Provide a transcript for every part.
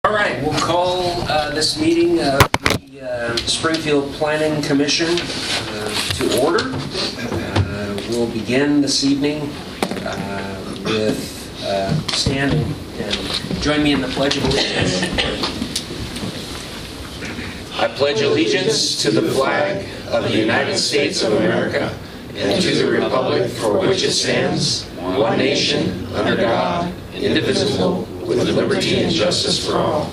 All right, we'll call this meeting of the Springfield Planning Commission to order. We'll begin this evening with stand and join me in the Pledge of Allegiance. I pledge allegiance to the flag of the United States of America and to the republic for which it stands, one nation, under God, indivisible, with liberty and justice for all.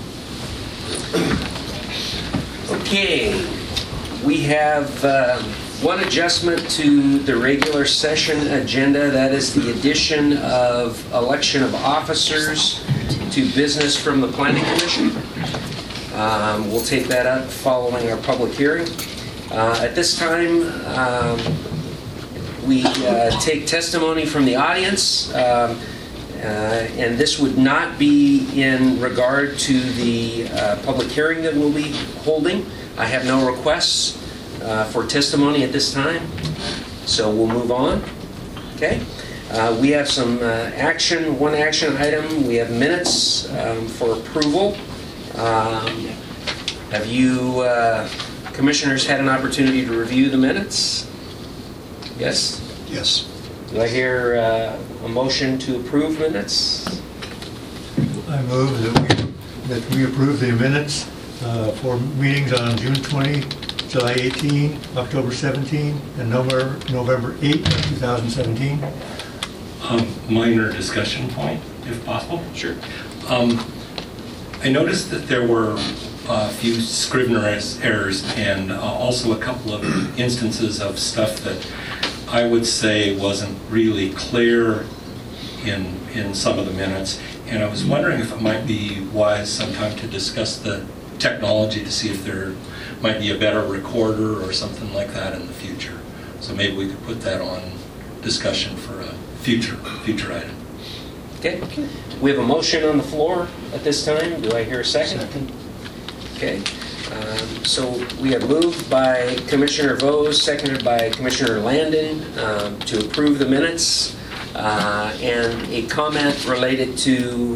Okay, we have one adjustment to the regular session agenda. That is the addition of election of officers to business from the Planning Commission. We'll take that up following our public hearing. At this time, we take testimony from the audience. And this would not be in regard to the public hearing that we'll be holding. I have no requests for testimony at this time, so we'll move on. Okay. We have some one action item. We have minutes for approval. Have you, commissioners, had an opportunity to review the minutes? Yes? Yes. Do I hear a motion to approve minutes? I move that we approve the minutes for meetings on June 20, July 18, October 17, and November 8, 2017. Minor discussion point, if possible. Sure. I noticed that there were a few Scrivener errors and also a couple of instances of stuff that I would say wasn't really clear in some of the minutes, and I was wondering if it might be wise sometime to discuss the technology to see if there might be a better recorder or something like that in the future. So maybe we could put that on discussion for a future item. Okay. We have a motion on the floor at this time. Do I hear a second? Second. Okay. So we have moved by Commissioner Vose, seconded by Commissioner Landon to approve the minutes, and a comment related to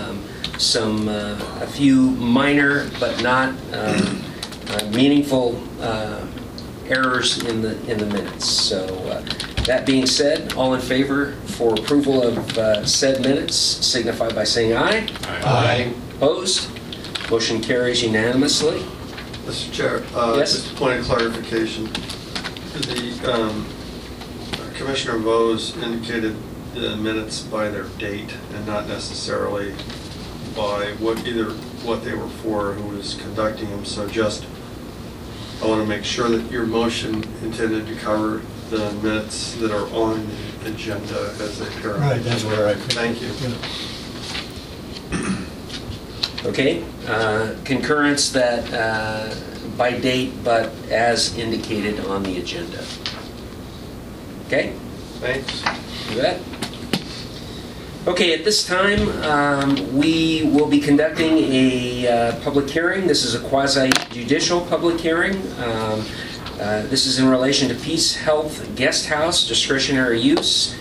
a few minor but not meaningful errors in the minutes. So that being said, all in favor for approval of said minutes signify by saying aye. Aye. Opposed? Motion carries unanimously. Mr. Chair, yes? just a point of clarification. The Commissioner Vose indicated the minutes by their date and not necessarily by what they were for or who was conducting them. So just, I want to make sure that your motion intended to cover the minutes that are on the agenda as they appear. Right, that's where I... Thank you. Yeah. Okay, concurrence that by date, but as indicated on the agenda. Okay? Thanks. You bet. Okay, at this time, we will be conducting a public hearing. This is a quasi-judicial public hearing. This is in relation to Peace Health Guest House discretionary use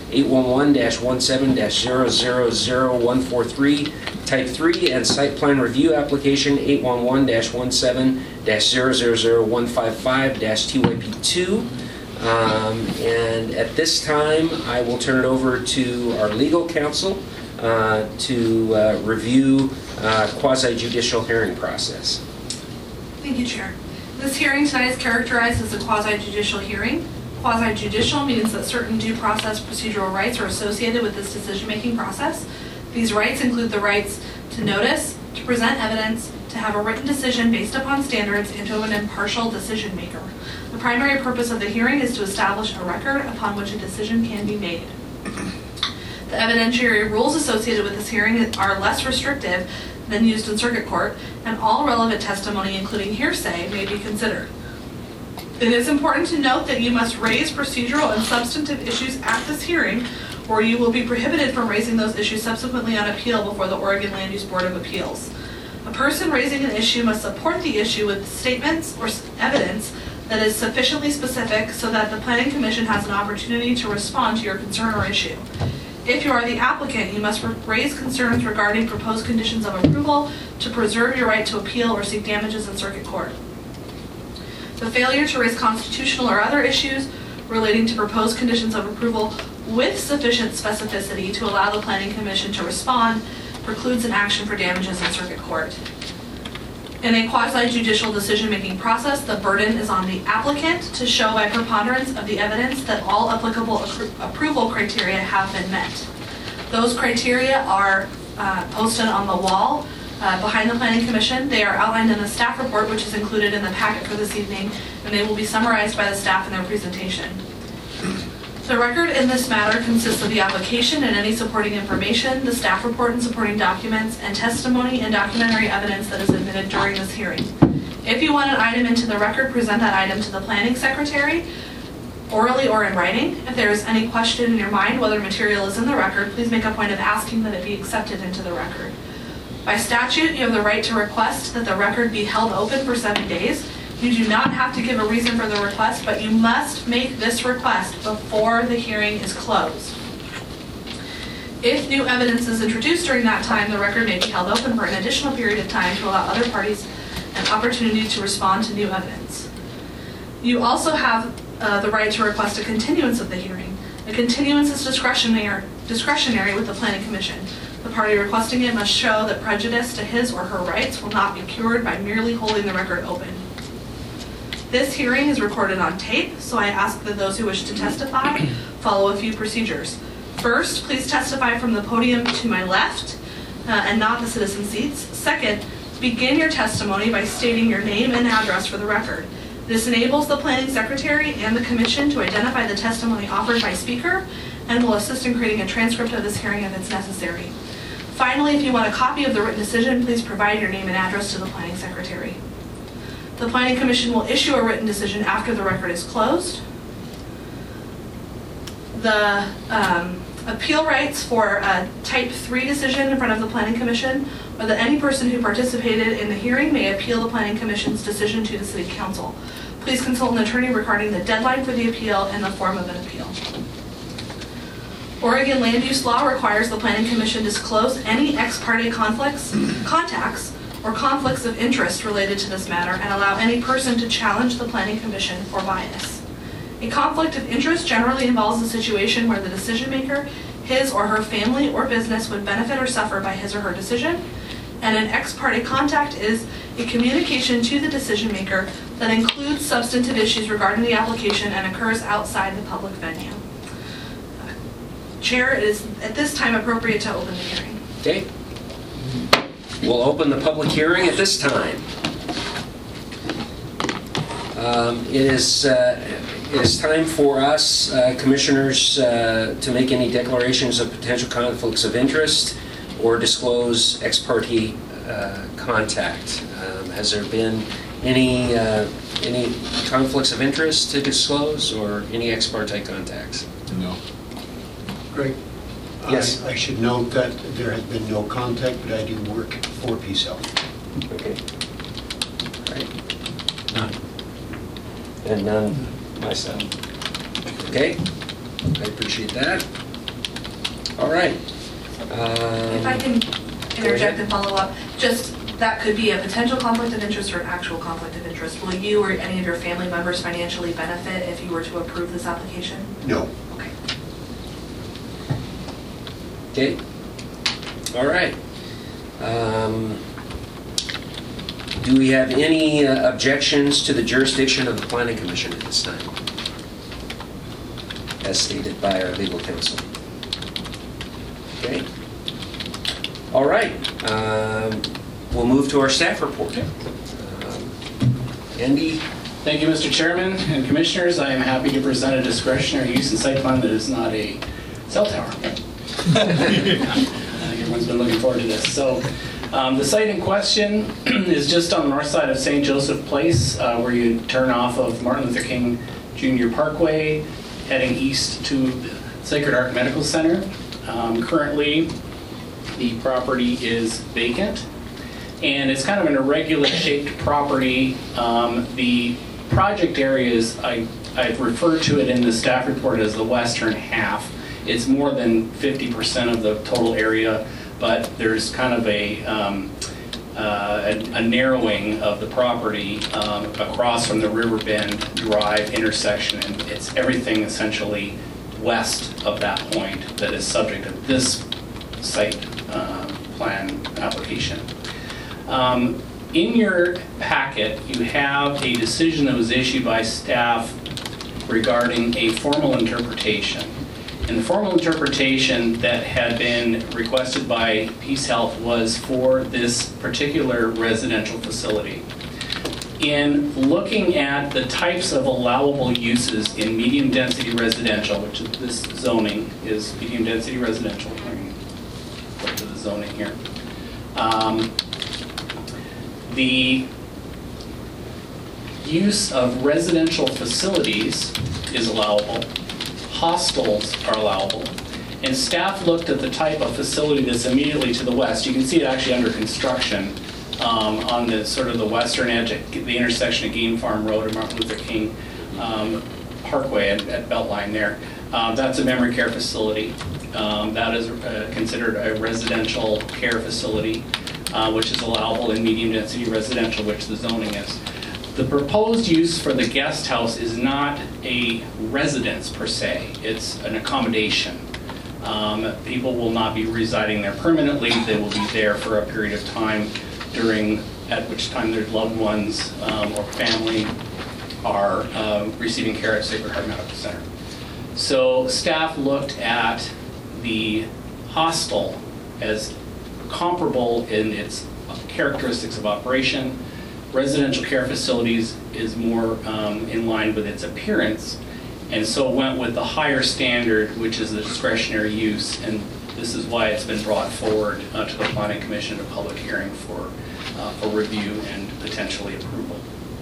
811-17-000143 Type 3 and site plan review application 811-17-000155-TYP2. And at this time, I will turn it over to our legal counsel to review quasi-judicial hearing process. Thank you, Chair. This hearing tonight is characterized as a quasi-judicial hearing. Quasi-judicial means that certain due process procedural rights are associated with this decision-making process. These rights include the rights to notice, to present evidence, to have a written decision based upon standards, and to have an impartial decision maker. The primary purpose of the hearing is to establish a record upon which a decision can be made. The evidentiary rules associated with this hearing are less restrictive than used in circuit court, and all relevant testimony, including hearsay, may be considered. It is important to note that you must raise procedural and substantive issues at this hearing, or you will be prohibited from raising those issues subsequently on appeal before the Oregon Land Use Board of Appeals. A person raising an issue must support the issue with statements or evidence that is sufficiently specific so that the Planning Commission has an opportunity to respond to your concern or issue. If you are the applicant, you must raise concerns regarding proposed conditions of approval to preserve your right to appeal or seek damages in circuit court. The failure to raise constitutional or other issues relating to proposed conditions of approval with sufficient specificity to allow the Planning Commission to respond precludes an action for damages in circuit court. In a quasi-judicial decision-making process, the burden is on the applicant to show by preponderance of the evidence that all applicable approval criteria have been met. Those criteria are posted on the wall behind the Planning Commission. They are outlined in the staff report, which is included in the packet for this evening, and they will be summarized by the staff in their presentation. The record in this matter consists of the application and any supporting information, the staff report and supporting documents, and testimony and documentary evidence that is admitted during this hearing. If you want an item into the record, present that item to the planning secretary, orally or in writing. If there is any question in your mind whether material is in the record, please make a point of asking that it be accepted into the record. By statute, you have the right to request that the record be held open for 7 days. You do not have to give a reason for the request, but you must make this request before the hearing is closed. If new evidence is introduced during that time, the record may be held open for an additional period of time to allow other parties an opportunity to respond to new evidence. You also have the right to request a continuance of the hearing. A continuance is discretionary with the Planning Commission. The party requesting it must show that prejudice to his or her rights will not be cured by merely holding the record open. This hearing is recorded on tape, so I ask that those who wish to testify follow a few procedures. First, please testify from the podium to my left and not the citizen seats. Second, begin your testimony by stating your name and address for the record. This enables the planning secretary and the commission to identify the testimony offered by speaker and will assist in creating a transcript of this hearing if it's necessary. Finally, if you want a copy of the written decision, please provide your name and address to the planning secretary. The Planning Commission will issue a written decision after the record is closed. The appeal rights for a Type 3 decision in front of the Planning Commission are that any person who participated in the hearing may appeal the Planning Commission's decision to the City Council. Please consult an attorney regarding the deadline for the appeal and the form of an appeal. Oregon land use law requires the Planning Commission disclose any ex parte contacts or conflicts of interest related to this matter and allow any person to challenge the Planning Commission for bias. A conflict of interest generally involves a situation where the decision maker, his or her family or business would benefit or suffer by his or her decision, and an ex parte contact is a communication to the decision maker that includes substantive issues regarding the application and occurs outside the public venue. Chair, it is at this time appropriate to open the hearing. Okay. We'll open the public hearing at this time. It is time for us, commissioners, to make any declarations of potential conflicts of interest or disclose ex parte contact. Has there been any conflicts of interest to disclose or any ex parte contacts? No. Greg? Yes. I should note that there has been no contact, but I do work for Peace Health. Okay. All right. None. And none myself. Okay. I appreciate that. All right. If I can interject and follow up, just that could be a potential conflict of interest or an actual conflict of interest. Will you or any of your family members financially benefit if you were to approve this application? No. Okay. Okay. All right. Do we have any objections to the jurisdiction of the Planning Commission at this time, as stated by our legal counsel? Okay. All right. We'll move to our staff report. Andy? Thank you, Mr. Chairman and Commissioners. I am happy to present a discretionary use and site plan that is not a cell tower. I think everyone's been looking forward to this. So the site in question is just on the north side of St. Joseph Place, where you turn off of Martin Luther King Jr. Parkway, heading east to the Sacred Heart Medical Center. Currently, the property is vacant, and it's kind of an irregular shaped property. The project area is, I've referred to it in the staff report as the western half. It's more than 50% of the total area, but there's kind of a narrowing of the property across from the Riverbend Drive intersection, and it's everything essentially west of that point that is subject to this site plan application. In your packet, you have a decision that was issued by staff regarding a formal interpretation. And the formal interpretation that had been requested by Peace Health was for this particular residential facility. In looking at the types of allowable uses in medium density residential, which this zoning is medium density residential. I can go to the zoning here. The use of residential facilities is allowable. Hostels are allowable. And staff looked at the type of facility that's immediately to the west. You can see it actually under construction on the sort of the western edge at the intersection of Game Farm Road and Martin Luther King Parkway at Beltline there. That's a memory care facility. That is considered a residential care facility, which is allowable in medium density residential, which the zoning is. The proposed use for the guest house is not a residence per se, it's an accommodation. People will not be residing there permanently, they will be there for a period of time at which time their loved ones or family are receiving care at Sacred Heart Medical Center. So staff looked at the hostel as comparable in its characteristics of operation. Residential care facilities is more in line with its appearance, and so went with the higher standard, which is the discretionary use, and this is why it's been brought forward to the Planning Commission at a public hearing for review and potentially approval.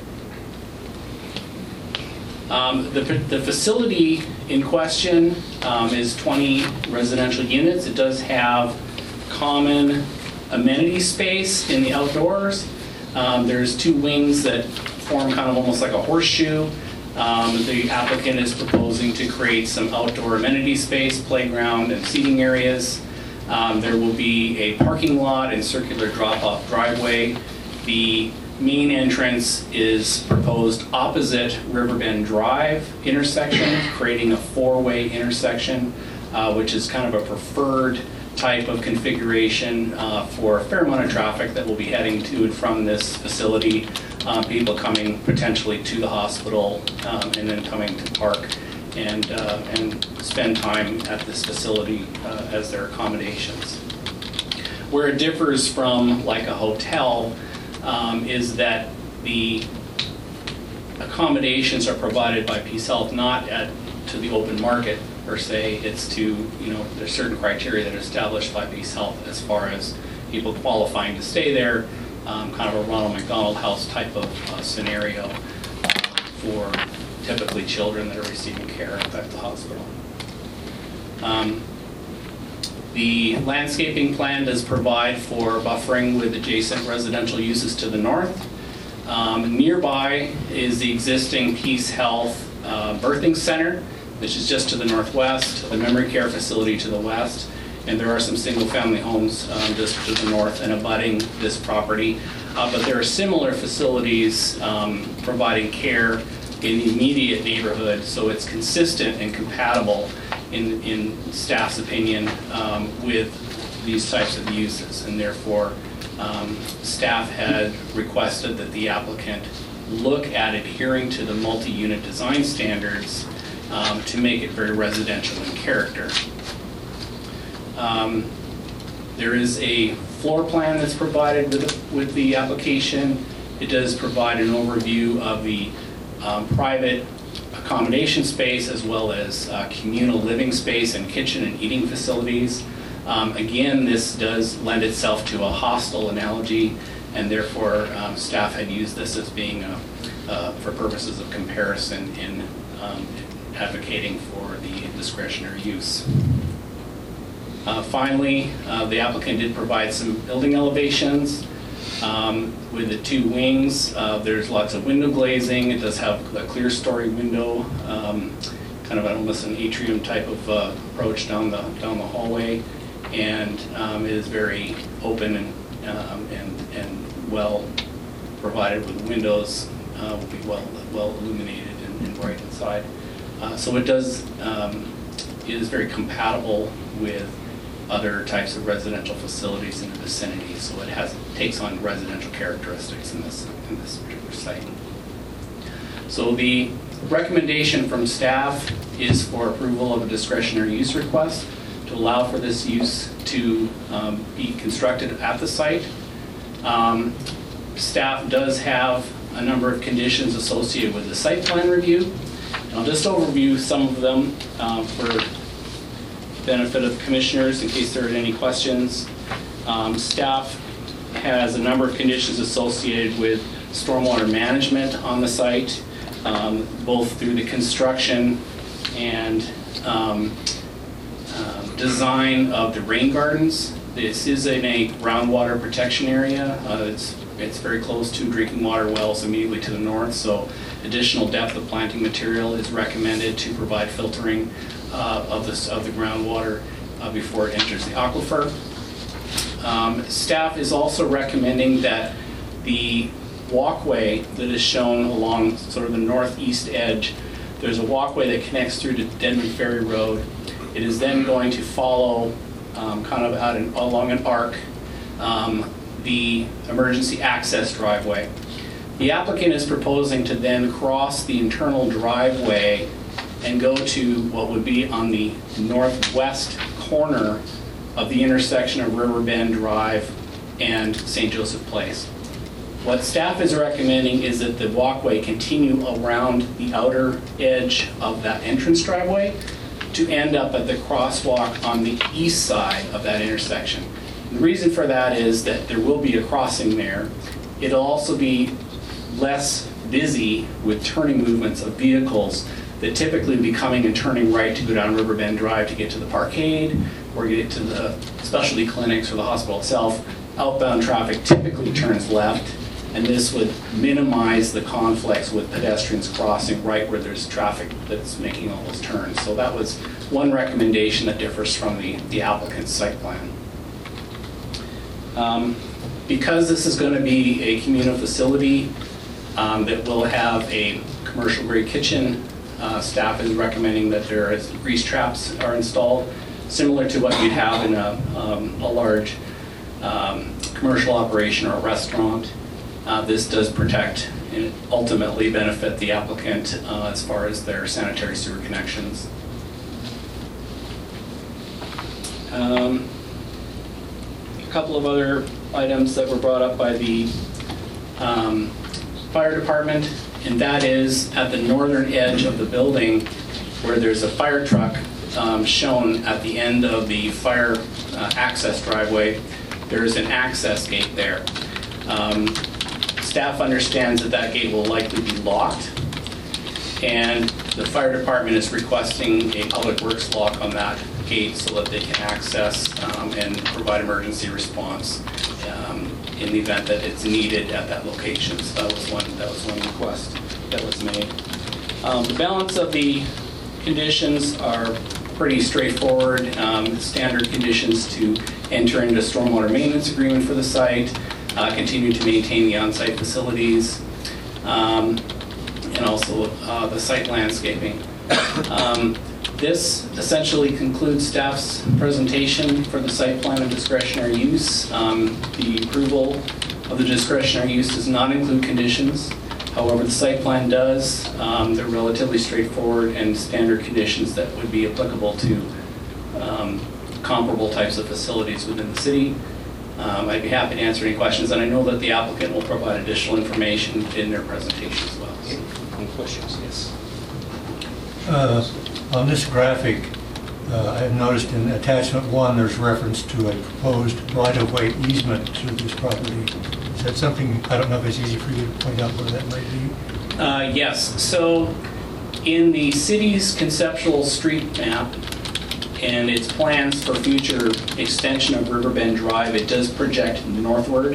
The facility in question is 20 residential units. It does have common amenity space in the outdoors. There's two wings that form kind of almost like a horseshoe. The applicant is proposing to create some outdoor amenity space, playground and seating areas. There will be a parking lot and circular drop-off driveway. The main entrance is proposed opposite Riverbend Drive intersection, creating a four-way intersection, which is kind of a preferred type of configuration for a fair amount of traffic that will be heading to and from this facility, people coming potentially to the hospital and then coming to park and spend time at this facility as their accommodations. Where it differs from like a hotel is that the accommodations are provided by Peace Health not to the open market per se. It's to, there's certain criteria that are established by Peace Health as far as people qualifying to stay there, kind of a Ronald McDonald House type of scenario for typically children that are receiving care at the hospital. The landscaping plan does provide for buffering with adjacent residential uses to the north. Nearby is the existing Peace Health birthing center, which is just to the northwest, the memory care facility to the west, and there are some single-family homes just to the north and abutting this property. But there are similar facilities providing care in the immediate neighborhood, so it's consistent and compatible in staff's opinion with these types of uses, and therefore staff had requested that the applicant look at adhering to the multi-unit design standards to make it very residential in character. There is a floor plan that's provided with the application. It does provide an overview of the private accommodation space as well as communal living space and kitchen and eating facilities. Again, this does lend itself to a hostel analogy, and therefore staff had used this as being for purposes of comparison in advocating for the discretionary use. Finally, the applicant did provide some building elevations with the two wings. There's lots of window glazing. It does have a clear story window kind of almost an atrium type of approach down the hallway, and it is very open and well provided with windows. Will be well illuminated and bright inside. So it does it is very compatible with other types of residential facilities in the vicinity. So it takes on residential characteristics in this particular site. So the recommendation from staff is for approval of a discretionary use request to allow for this use to be constructed at the site. Staff does have a number of conditions associated with the site plan review. And I'll just overview some of them for benefit of commissioners in case there are any questions. Staff has a number of conditions associated with stormwater management on the site, both through the construction and design of the rain gardens. This is in a groundwater protection area. It's very close to drinking water wells immediately to the north, so additional depth of planting material is recommended to provide filtering of the groundwater before it enters the aquifer. Staff is also recommending that the walkway that is shown along sort of the northeast edge, there's a walkway that connects through to Denman Ferry Road. It is then going to follow kind of along an arc the emergency access driveway. The applicant is proposing to then cross the internal driveway and go to what would be on the northwest corner of the intersection of Riverbend Drive and St. Joseph Place. What staff is recommending is that the walkway continue around the outer edge of that entrance driveway to end up at the crosswalk on the east side of that intersection. And the reason for that is that there will be a crossing there. It'll also be less busy with turning movements of vehicles that typically would be coming and turning right to go down Riverbend Drive to get to the parkade or get to the specialty clinics or the hospital itself. Outbound traffic typically turns left, and this would minimize the conflicts with pedestrians crossing right where there's traffic that's making all those turns. So that was one recommendation that differs from the applicant's site plan. Because this is going to be a communal facility that will have a commercial grade kitchen, staff is recommending that grease traps are installed, similar to what you'd have in a large commercial operation or a restaurant. This does protect and ultimately benefit the applicant as far as their sanitary sewer connections. A couple of other items that were brought up by the fire department, and that is at the northern edge of the building where there's a fire truck shown at the end of the fire access driveway. There's an access gate there. Staff understands that gate will likely be locked, and the fire department is requesting a public works lock on that gate so that they can access and provide emergency response in the event that it's needed at that location. So that was one request that was made. The balance of the conditions are pretty straightforward. Standard conditions to enter into a stormwater maintenance agreement for the site, continue to maintain the on-site facilities, and also the site landscaping. This essentially concludes staff's presentation for the site plan of discretionary use. The approval of the discretionary use does not include conditions. However, the site plan does. They're relatively straightforward and standard conditions that would be applicable to comparable types of facilities within the city. I'd be happy to answer any questions, and I know that the applicant will provide additional information in their presentation as well. So. Any questions? Yes. On this graphic, I have noticed in attachment 1 there's reference to a proposed right-of-way easement to this property. Is that something, I don't know if it's easy for you to point out where that might be? Yes. So in the city's conceptual street map and its plans for future extension of Riverbend Drive, it does project northward.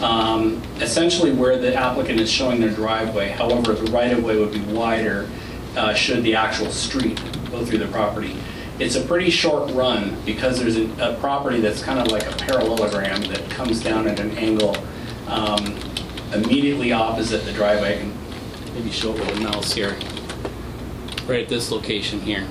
Essentially where the applicant is showing their driveway. However, the right-of-way would be wider, should the actual street go through the property. It's a pretty short run because there's a property that's kind of like a parallelogram that comes down at an angle immediately opposite the driveway. I can maybe show it with a mouse here. Right at this location here.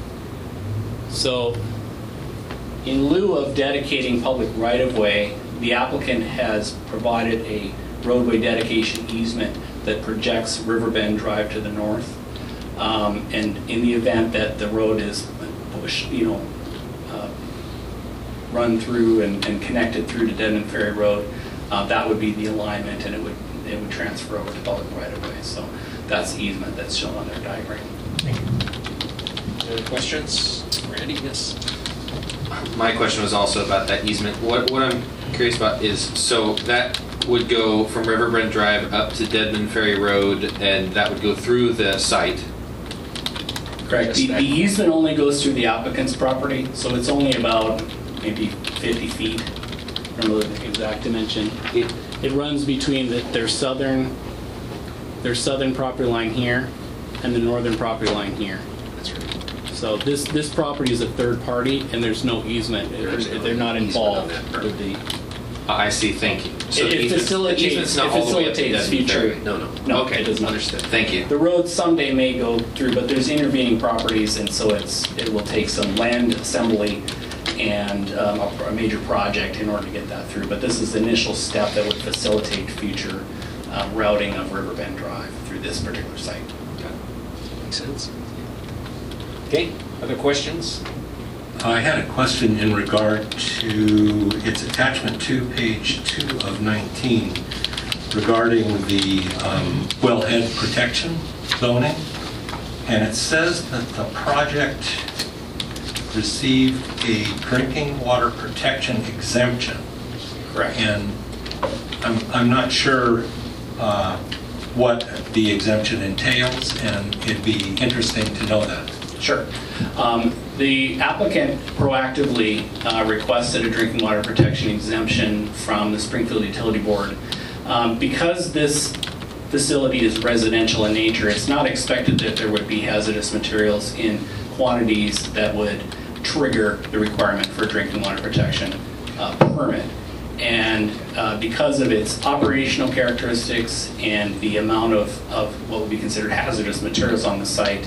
So in lieu of dedicating public right-of-way, the applicant has provided a roadway dedication easement that projects Riverbend Drive to the north. And in the event that the road is run through and connected through to Deadman Ferry Road, that would be the alignment, and it would transfer over to public right-of-way. So that's the easement that's shown on their diagram. Any other questions? Randy, yes. My question was also about that easement. What I'm curious about is, so that would go from Riverbend Drive up to Deadman Ferry Road, and that would go through the site. Correct. The easement only goes through the applicant's property, so it's only about maybe 50 feet. I don't know the exact dimension. It runs between their southern property line here and the northern property line here. That's right. So this property is a third party, and there's no easement. They're not involved with the. I see. Thank you. So It facilitates future. No. Okay. It does not. Understood. Thank you. The road someday may go through, but there's intervening properties, and so it will take some land assembly and a major project in order to get that through. But this is the initial step that would facilitate future routing of Riverbend Drive through this particular site. Makes sense. Okay, other questions? I had a question in regard to its attachment to page 2 of 19 regarding the wellhead protection zoning. And it says that the project received a drinking water protection exemption. Correct. And I'm not sure what the exemption entails, and it'd be interesting to know that. Sure. The applicant proactively requested a drinking water protection exemption from the Springfield Utility Board. Because this facility is residential in nature, it's not expected that there would be hazardous materials in quantities that would trigger the requirement for a drinking water protection permit. And because of its operational characteristics and the amount of what would be considered hazardous materials on the site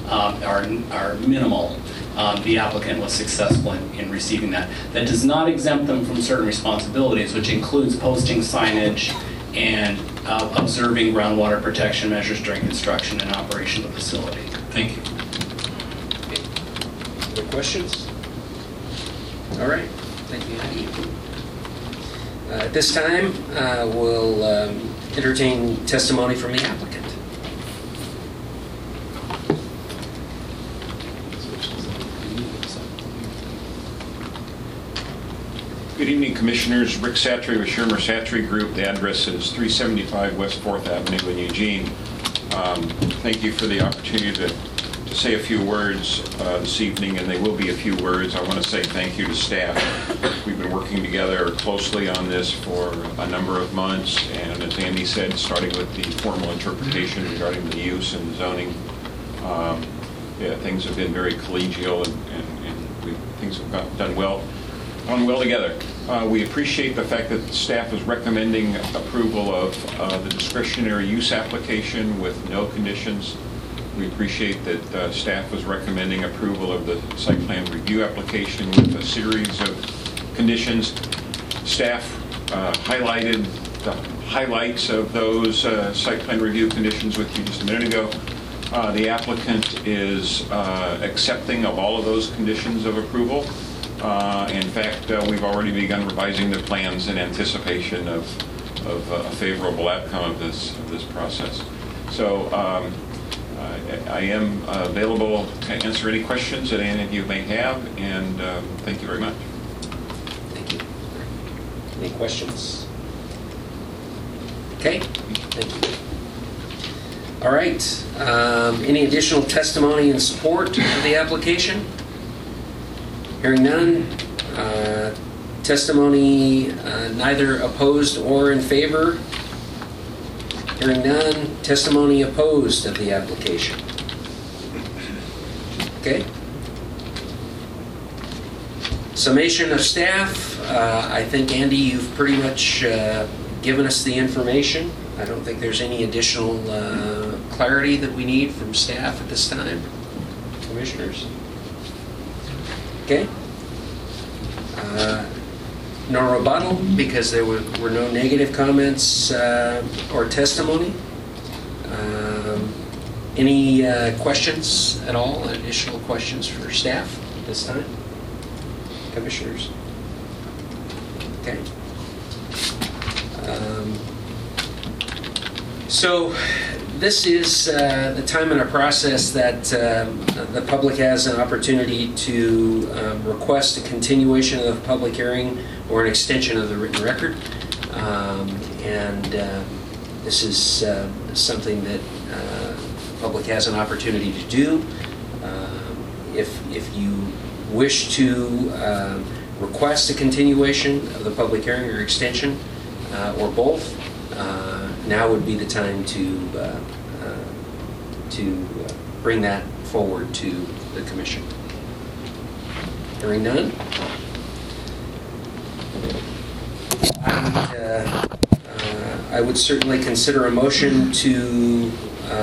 are minimal, the applicant was successful in receiving that. That does not exempt them from certain responsibilities, which includes posting signage and observing groundwater protection measures during construction and operation of the facility. Thank you. Other questions? All right, thank you, Andy. At this time, we'll entertain testimony from the applicant. Good evening, Commissioners. Rick Satry with Shermer Satry Group. The address is 375 West 4th Avenue in Eugene. Thank you for the opportunity to say a few words this evening, and they will be a few words. I want to say thank you to staff. We've been working together closely on this for a number of months, and as Andy said, starting with the formal interpretation regarding the use and zoning, things have been very collegial, and things have done well together. We appreciate the fact that the staff is recommending approval of the discretionary use application with no conditions. We appreciate that staff was recommending approval of the site plan review application with a series of conditions. Staff highlighted the highlights of those site plan review conditions with you just a minute ago. The applicant is accepting of all of those conditions of approval. In fact, we've already begun revising the plans in anticipation of a favorable outcome of this process. So I am available to answer any questions that any of you may have, and thank you very much. Thank you. Any questions? Okay, thank you. All right, any additional testimony in support of the application? Hearing none. Testimony neither opposed or in favor? Hearing none. Testimony opposed of the application? Okay. Summation of staff. I think, Andy, you've pretty much given us the information. I don't think there's any additional clarity that we need from staff at this time. Commissioners? Okay. No rebuttal because there were no negative comments or testimony. Any questions at all? Additional questions for staff at this time? Commissioners? Okay. So this is the time in our process that the public has an opportunity to request a continuation of the public hearing or an extension of the written record. This is something that the public has an opportunity to do. If you wish to request a continuation of the public hearing or extension, or both, now would be the time to bring that forward to the commission. Hearing none, I would certainly consider a motion to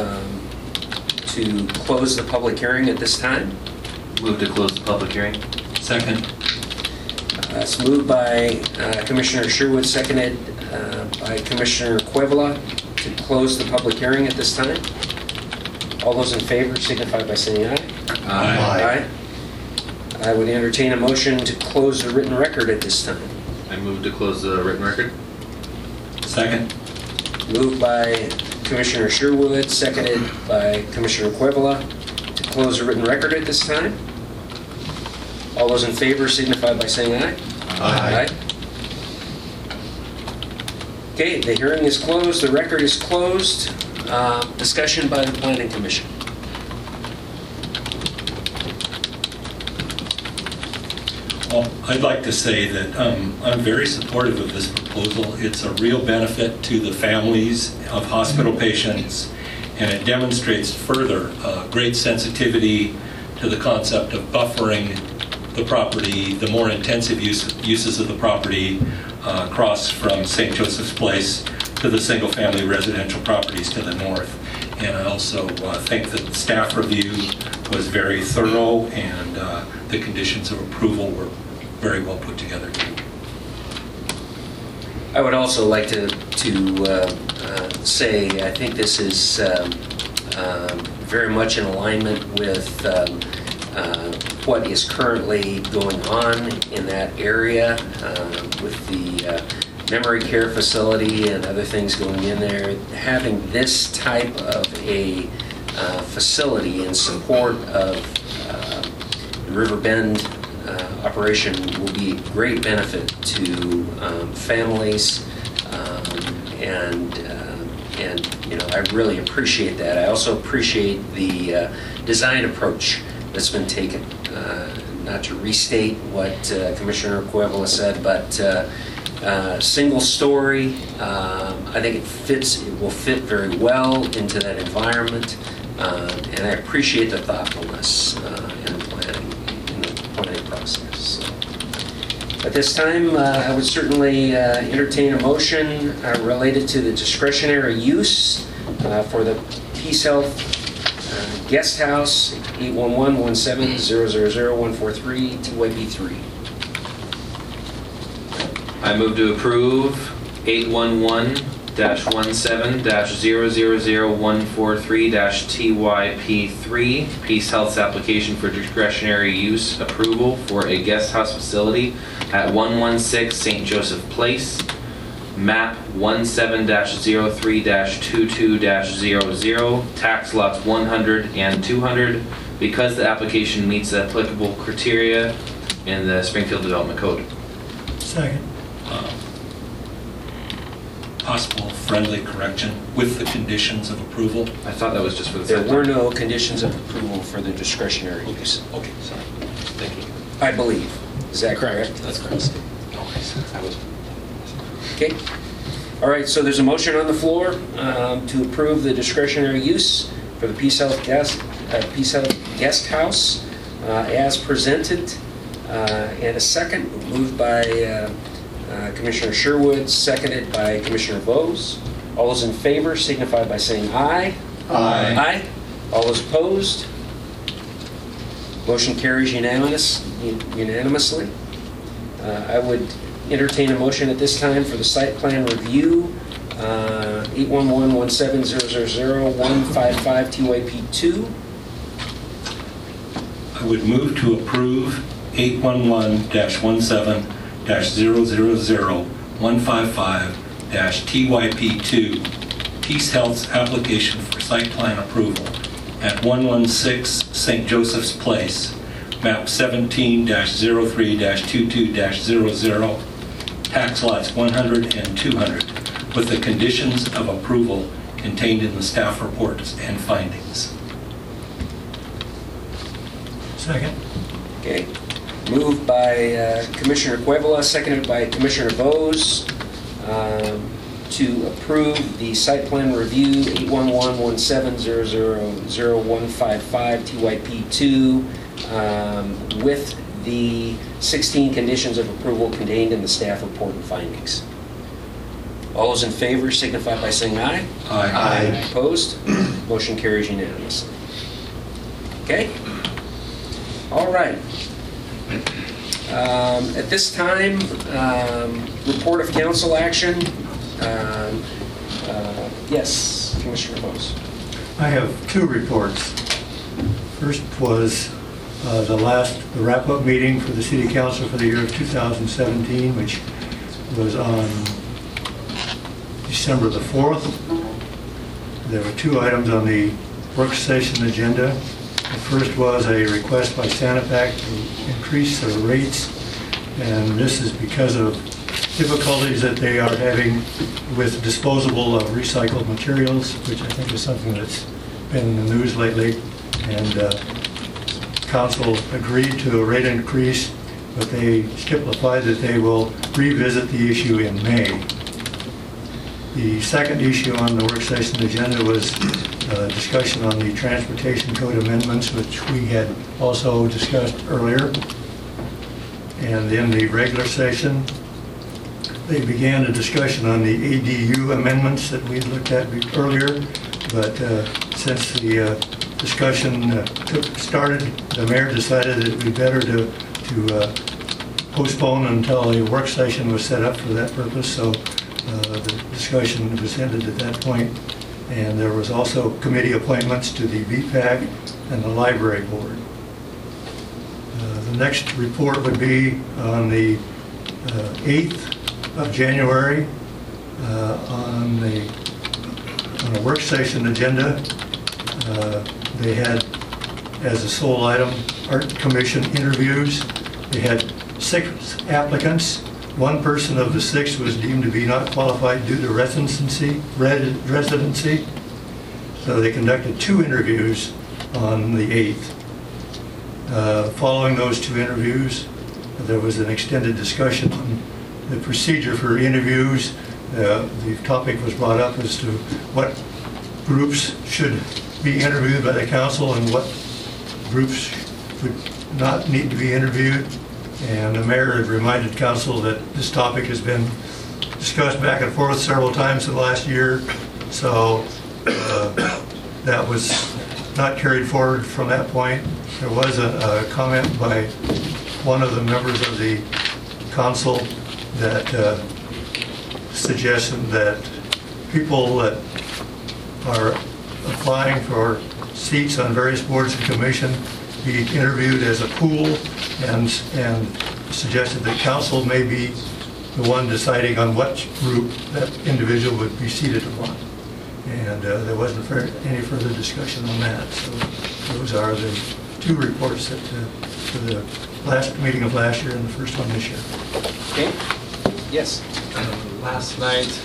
close the public hearing at this time. Move to close the public hearing. Second. It's moved by Commissioner Sherwood, seconded by Commissioner Cuevila to close the public hearing at this time. All those in favor signify by saying aye. Aye. I would entertain a motion to close the written record at this time. I move to close the written record. Second. Moved by Commissioner Sherwood, seconded by Commissioner Cuevila to close the written record at this time. All those in favor signify by saying aye. Aye. Okay, the hearing is closed, the record is closed. Discussion by the Planning Commission. Well, I'd like to say that I'm very supportive of this proposal. It's a real benefit to the families of hospital patients, and it demonstrates further great sensitivity to the concept of buffering the property, the more intensive uses of the property across from St. Joseph's Place to the single-family residential properties to the north. And I also think that the staff review was very thorough, and the conditions of approval were very well put together too. I would also like to say I think this is very much in alignment with what is currently going on in that area with the memory care facility and other things going in there. Having this type of a facility in support of the Riverbend operation will be a great benefit to families, and I really appreciate that. I also appreciate the design approach that's been taken. Not to restate what Commissioner Cuevila said, but single story, I think it will fit very well into that environment, and I appreciate the thoughtfulness in the planning process. So, at this time, I would certainly entertain a motion related to the discretionary use for the Peace Health Guest House, 811-17-000-143, TYB3. I move to approve 811-17-000-143-TYP3 Peace Health's application for discretionary use approval for a guest house facility at 116 St. Joseph Place, map 17-03-22-00, tax lots 100 and 200, because the application meets the applicable criteria in the Springfield Development Code. Second. Possible friendly correction with the conditions of approval. I thought that was just for the There site were plan. no conditions of approval for the discretionary use, Okay, sorry. Thank you. I believe. Is that correct? That's correct. Okay. All right, so there's a motion on the floor to approve the discretionary use for the Peace Health Guest House as presented. And a second, moved by Commissioner Sherwood, seconded by Commissioner Bose. All those in favor signify by saying aye. Aye. Aye. All those opposed? Motion carries unanimously. I would entertain a motion at this time for the site plan review, 811-17000-155 TYP2. I would move to approve 811-170-000-155-TYP2 Peace Health's application for site plan approval at 116 St. Joseph's Place, map 17-03-22-00, tax lots 100 and 200, with the conditions of approval contained in the staff reports and findings. Second. Okay. Moved by Commissioner Cuevila, seconded by Commissioner Bose, to approve the site plan review 811-17000-155 TYP2 with the 16 conditions of approval contained in the staff report and findings. All those in favor signify by saying aye. Aye. Opposed? Motion carries unanimously. Okay? All right. At this time, report of council action. Yes, Commissioner Bose. I have two reports. First was the wrap-up meeting for the City Council for the year of 2017, which was on December the 4th. There were two items on the work session agenda. The first was a request by Sanipac to increase their rates, and this is because of difficulties that they are having with disposable of recycled materials, which I think is something that's been in the news lately. And Council agreed to a rate increase, but they stipulated that they will revisit the issue in May. The second issue on the work session agenda was discussion on the transportation code amendments, which we had also discussed earlier. And in the regular session, they began a discussion on the ADU amendments that we looked at earlier, but since the discussion started, the mayor decided it would be better to postpone until a work session was set up for that purpose. So the discussion was ended at that point. And there was also committee appointments to the BPAC and the library board. The next report would be on the 8th of January on a work session agenda. They had, as a sole item, Art Commission interviews. They had 6 applicants. One person of the 6 was deemed to be not qualified due to residency. So they conducted 2 interviews on the 8th. Following those 2 interviews, there was an extended discussion on the procedure for interviews. The topic was brought up as to what groups should be interviewed by the council and what groups would not need to be interviewed. And the mayor had reminded council that this topic has been discussed back and forth several times in the last year. So that was not carried forward from that point. There was a comment by one of the members of the council that suggested that people that are applying for seats on various boards and commission be interviewed as a pool, and suggested that council may be the one deciding on what group that individual would be seated upon. And there wasn't any further discussion on that. So those are the 2 reports that for the last meeting of last year and the first one this year. Okay. Yes. Last night,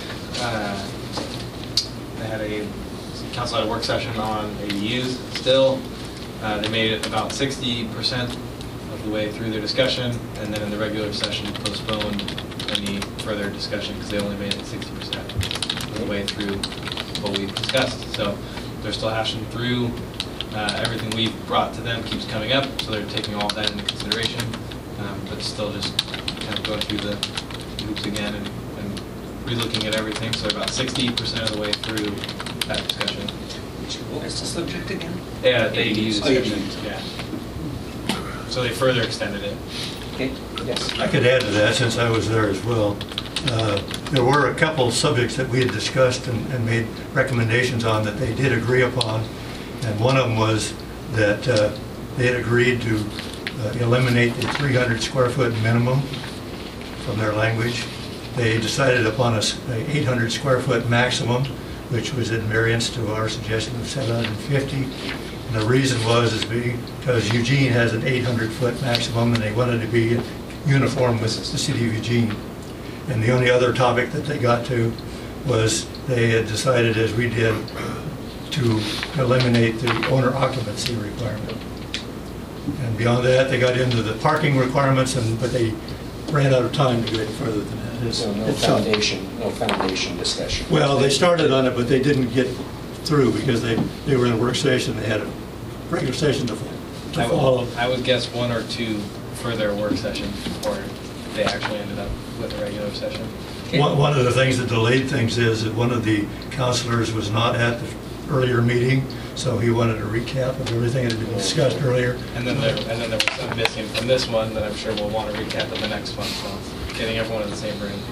they had council had a work session on ADUs still. They made it about 60% of the way through their discussion, and then in the regular session postponed any further discussion because they only made it 60% of the way through what we've discussed. So they're still hashing through Everything we've brought to them keeps coming up, so they're taking all of that into consideration, but still just kind of going through the hoops again and relooking at everything. So they're about 60% of the way through that discussion. What is the subject again? Yeah, ADUs. ADUs. Yeah. So they further extended it. Okay, yes. I could add to that since I was there as well. There were a couple of subjects that we had discussed and made recommendations on that they did agree upon. And one of them was that they had agreed to eliminate the 300 square foot minimum from their language. They decided upon a 800 square foot maximum, which was in variance to our suggestion of 750. And the reason was because Eugene has an 800 foot maximum and they wanted to be uniform with the city of Eugene. And the only other topic that they got to was they had decided, as we did, to eliminate the owner occupancy requirement. And beyond that, they got into the parking requirements, but they ran out of time to go any further than that. So no foundation discussion. Well, they started on it, but they didn't get through because they were in a work session. They had a regular session to follow. I would guess 1 or 2 further work sessions before they actually ended up with a regular session. One of the things that delayed things is that one of the counselors was not at the earlier meeting, so he wanted a recap of everything that had been discussed earlier. And then there was some missing from this one that I'm sure we'll want to recap in the next one, so getting everyone in the same room.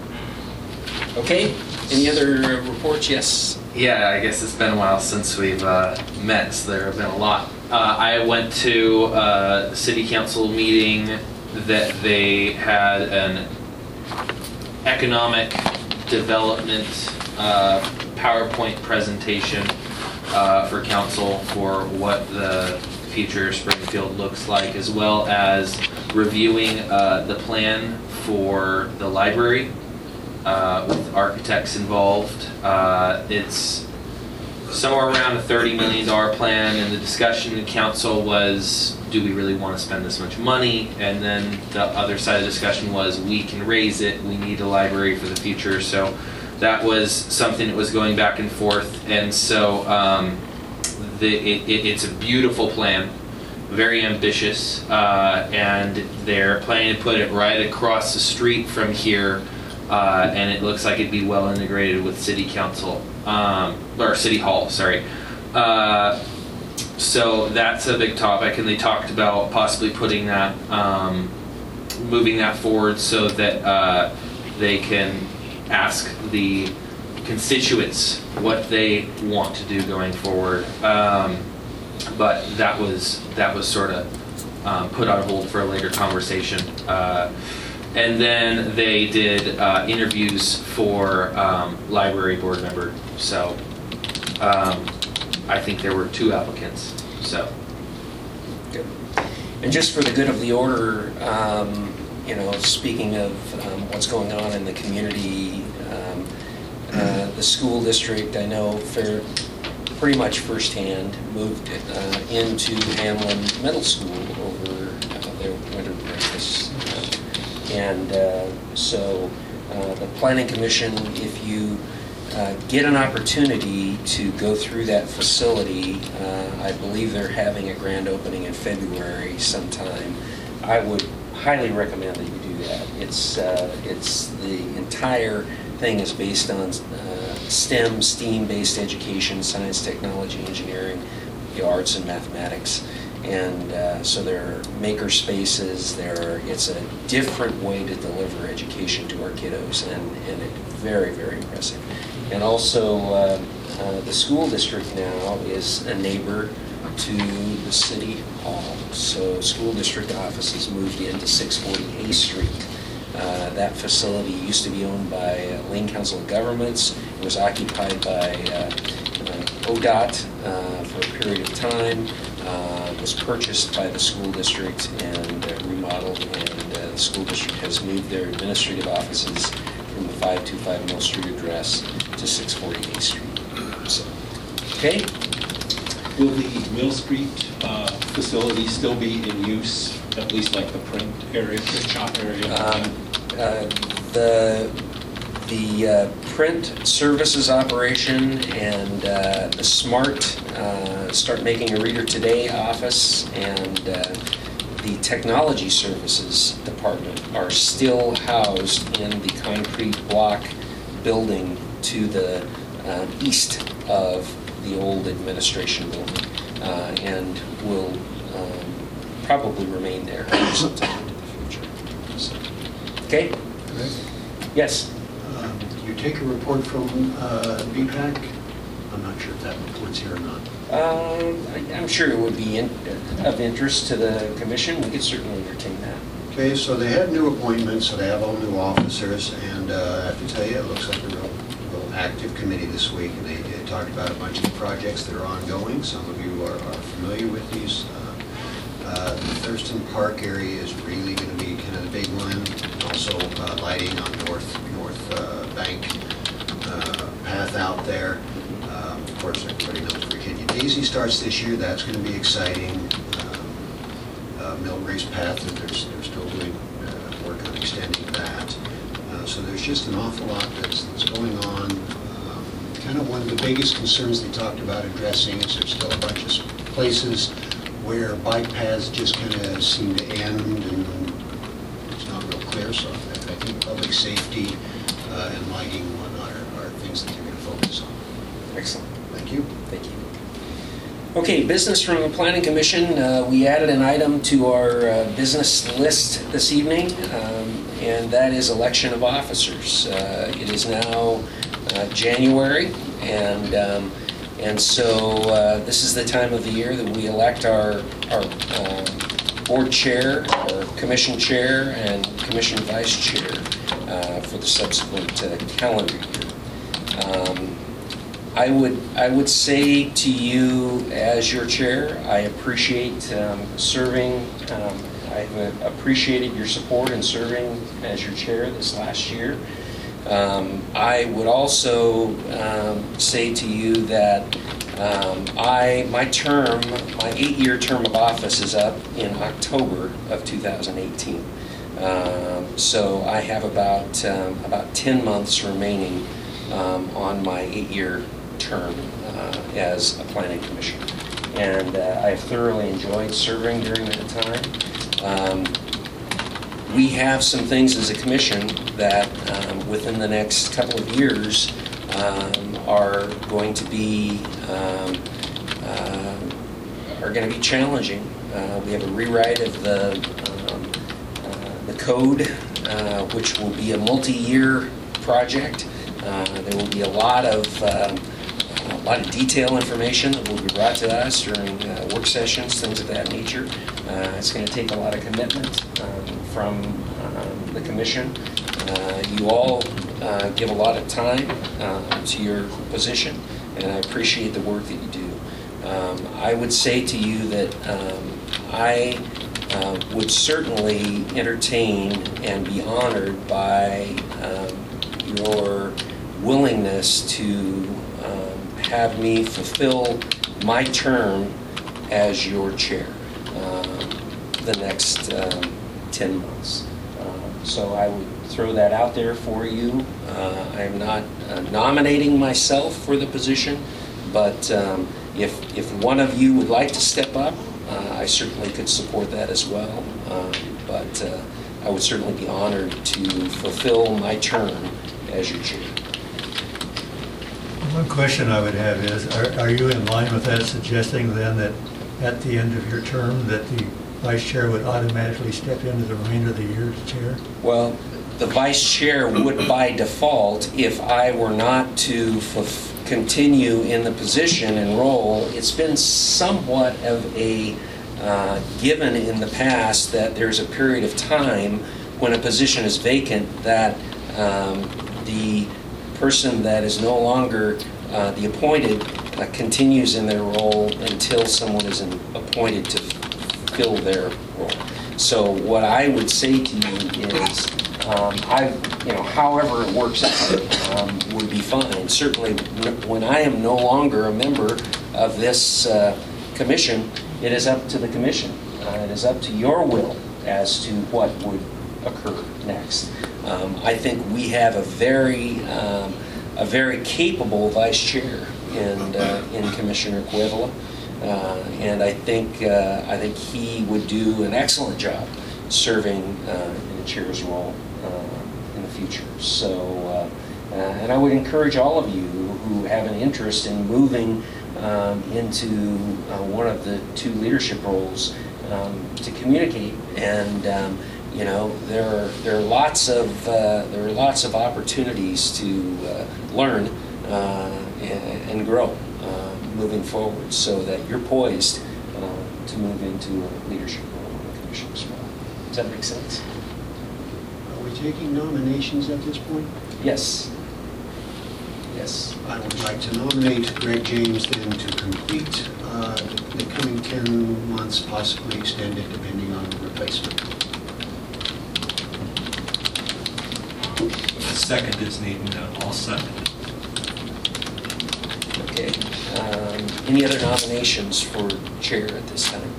Okay, any other reports? Yes. Yeah, I guess it's been a while since we've met, so there have been a lot. I went to a city council meeting that they had an economic development PowerPoint presentation for council for what the future Springfield looks like, as well as reviewing the plan for the library with architects involved. It's somewhere around a $30 million plan, and the discussion in council was, do we really want to spend this much money? And then the other side of the discussion was, we can raise it, we need a library for the future. So that was something that was going back and forth, and so it's a beautiful plan, very ambitious, and they're planning to put it right across the street from here, and it looks like it'd be well integrated with city council, or city hall, sorry. So that's a big topic, and they talked about possibly putting that, moving that forward so that they can ask the constituents what they want to do going forward. But that was sort of put on hold for a later conversation. And then they did interviews for library board member. So I think there were 2 applicants. So Good. And just for the good of the order, speaking of what's going on in the community, the school district, I know pretty much firsthand, moved into Hamlin Middle School over their winter break. So the Planning Commission, if you get an opportunity to go through that facility, I believe they're having a grand opening in February sometime. I would highly recommend that you do that. It's the entire thing is based on STEM, STEAM-based education, science, technology, engineering, the arts, and mathematics. And so there are maker spaces. It's a different way to deliver education to our kiddos, and it's very, very impressive. And also, the school district now is a neighbor to the city hall. So school district offices moved into 640 A Street. That facility used to be owned by Lane Council of Governments. It was occupied by ODOT for a period of time. Was purchased by the school district and remodeled, and the school district has moved their administrative offices from the 525 Mill Street address to 640 A Street. So, okay. Will the Mill Street facility still be in use, at least like the print area, the shop area? The the print services operation and the Start Making a Reader Today office and the technology services department are still housed in the concrete block building to the east of the old administration building, and will probably remain there for some time into the future. So, okay? Yes? You take a report from BPAC? I'm not sure if that report's here or not. I'm sure it would be of interest to the commission. We could certainly entertain that. Okay, so they have new appointments, so they have all new officers, and I have to tell you, it looks like a real active committee this week, and they talked about a bunch of projects that are ongoing. Some of you are familiar with these. The Thurston Park area is really going to be kind of the big one. Also lighting on North Bank path out there. Of course, everybody knows Virginia Daisy starts this year. That's going to be exciting. Mill Race Path, they're still doing work on extending that. So there's just an awful lot that's going on. Kind of one of the biggest concerns they talked about addressing is there's still a bunch of places where bike paths just kind of seem to end and it's not real clear. So I think public safety and lighting and whatnot are things that they're going to focus on. Excellent. Thank you. Thank you. Okay, business from the Planning Commission. We added an item to our business list this evening, and that is election of officers. It is now January, and so this is the time of the year that we elect our board chair, our commission chair, and commission vice chair for the subsequent calendar year. I would say to you as your chair, I appreciate serving. I've appreciated your support in serving as your chair this last year. I would also say to you that my 8-year term of office is up in October of 2018. So I have about 10 months remaining on my 8-year term as a planning commissioner. And I've thoroughly enjoyed serving during that time. We have some things as a commission that within the next couple of years are going to be challenging. We have a rewrite of the code, which will be a multi-year project. There will be a lot of detail information that will be brought to us during work sessions, things of that nature. It's going to take a lot of commitment from the commission. You all give a lot of time to your position, and I appreciate the work that you do. I would say to you that I would certainly entertain and be honored by your willingness to have me fulfill my term as your chair the next 10 months. So I would throw that out there for you. I'm not nominating myself for the position, but if one of you would like to step up, I certainly could support that as well. But I would certainly be honored to fulfill my term as your chair. One question I would have is, are you in line with that, suggesting then that at the end of your term that the vice chair would automatically step into the remainder of the year as chair? Well, the vice chair would by default, if I were not to continue in the position and role. It's been somewhat of a given in the past that there's a period of time when a position is vacant that the person that is no longer the appointed continues in their role until someone is appointed to fill their role. So what I would say to you is, however it works out would be fine. Certainly, when I am no longer a member of this commission, it is up to the commission. It is up to your will as to what would occur next. I think we have a very capable vice chair in Commissioner Cuevila, and I think he would do an excellent job serving in the chair's role in the future. So, and I would encourage all of you who have an interest in moving into one of the two leadership roles to communicate. And you know, there are lots of opportunities to learn and grow moving forward, so that you're poised to move into a leadership role in the commission as well. Does that make sense? Are we taking nominations at this point? Yes. Yes. I would like to nominate Greg James then to complete the coming 10 months, possibly extended depending on the replacement. The second is needed, I'll second. Okay. Any other nominations for chair at this time?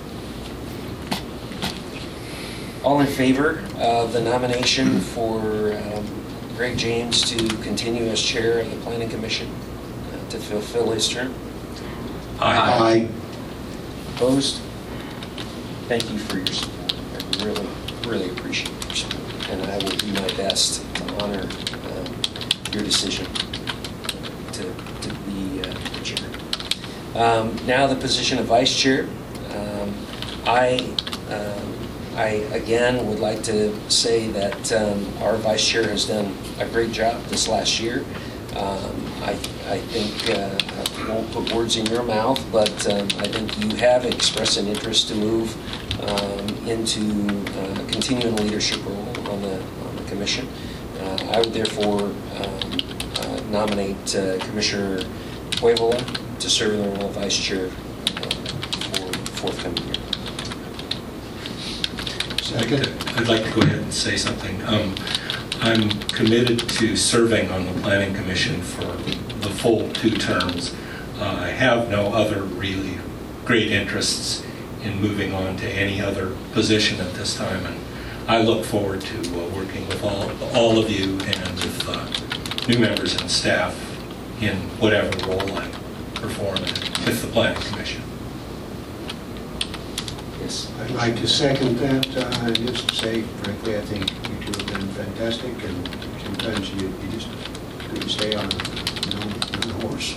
All in favor of the nomination for Greg James to continue as chair of the Planning Commission to fulfill his term? Aye. Opposed? Thank you for your support. I really, really appreciate your support, and I will do my best to honor your decision to be the chair. Now the position of vice chair. I again would like to say that our vice chair has done a great job this last year. I think I won't put words in your mouth, but I think you have expressed an interest to move into continuing leadership role on the commission. I would therefore nominate Commissioner Cuevila to serve in the role of vice chair for the forthcoming year. I'd like to go ahead and say something. I'm committed to serving on the Planning Commission for the full 2 terms. I have no other really great interests in moving on to any other position at this time, and I look forward to working with all of you and with new members and staff in whatever role I perform with the Planning Commission. Yes. I'd like to second that, just to say, frankly, I think you two have been fantastic, and sometimes you just couldn't stay on the horse.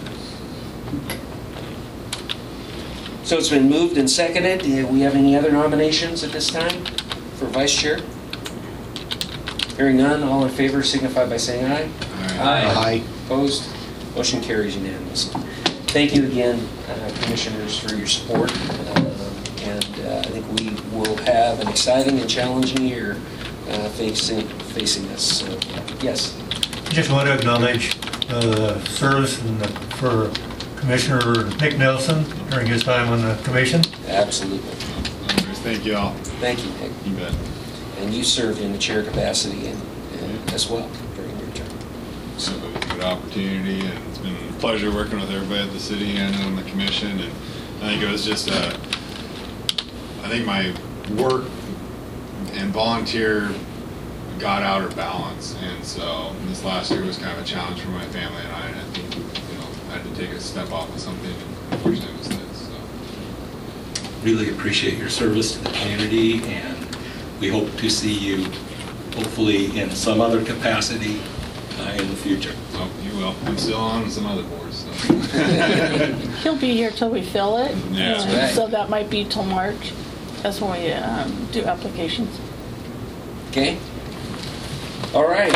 So it's been moved and seconded. Do we have any other nominations at this time for vice chair? Hearing none, all in favor signify by saying aye. Aye. Opposed? Motion carries unanimously. Thank you again, commissioners, for your support. And I think we will have an exciting and challenging year facing us. So, yes. Just want to acknowledge the service for Commissioner Nick Nelson during his time on the commission. Absolutely. Thank you all. Thank you, Nick. You bet. And you served in the chair capacity and as well during your term. So it was a good opportunity, and it's been a pleasure working with everybody at the city and on the commission. And I think it was just I think my work and volunteer got out of balance, and so this last year was kind of a challenge for my family and I think, I had to take a step off of something, and unfortunately it was this. So. Really appreciate your service to the community, and we hope to see you hopefully in some other capacity in the future. Oh, you will. I'm still on some other boards. So. He'll be here till we fill it. Yeah. That's right. So that might be till March. That's when we do applications. Okay. All right.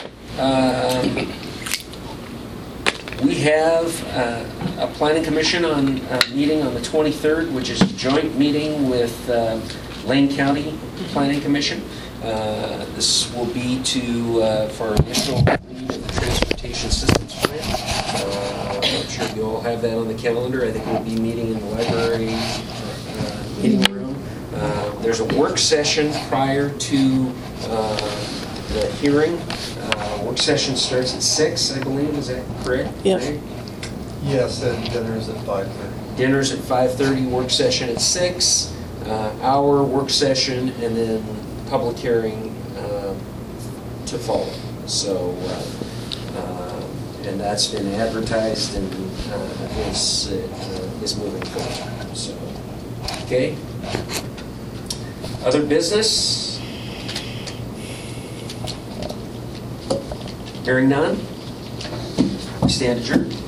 We have a planning commission meeting on the 23rd, which is a joint meeting with Lane County Planning Commission. This will be for our initial review of the transportation systems plan. I'm sure you all have that on the calendar. I think we'll be meeting in the library meeting room. There's a work session prior to the hearing. Work session starts at 6, I believe. Is that correct? Yes. Right? Yes, and dinner's at 5:30. Dinner's at 5:30, work session at 6, hour work session, and then public hearing to follow. So, and that's been advertised and is moving forward. So, okay. Other business? Hearing none? We stand adjourned.